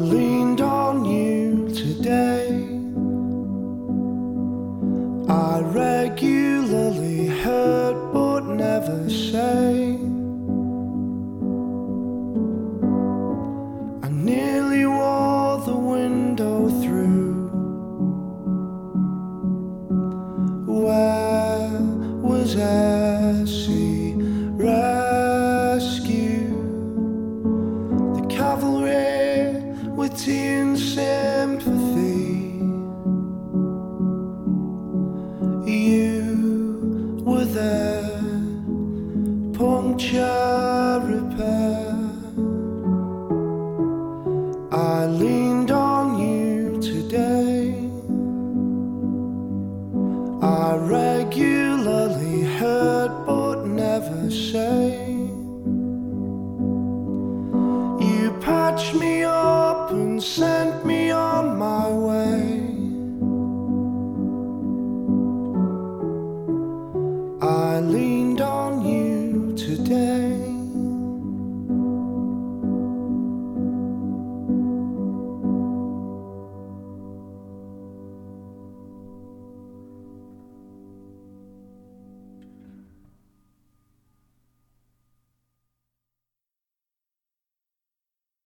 leaned on you today. I regularly hurt but never say. I nearly wore the window through. Where was Essie Rescue? The cavalry with tea and sympathy. You were there, punctured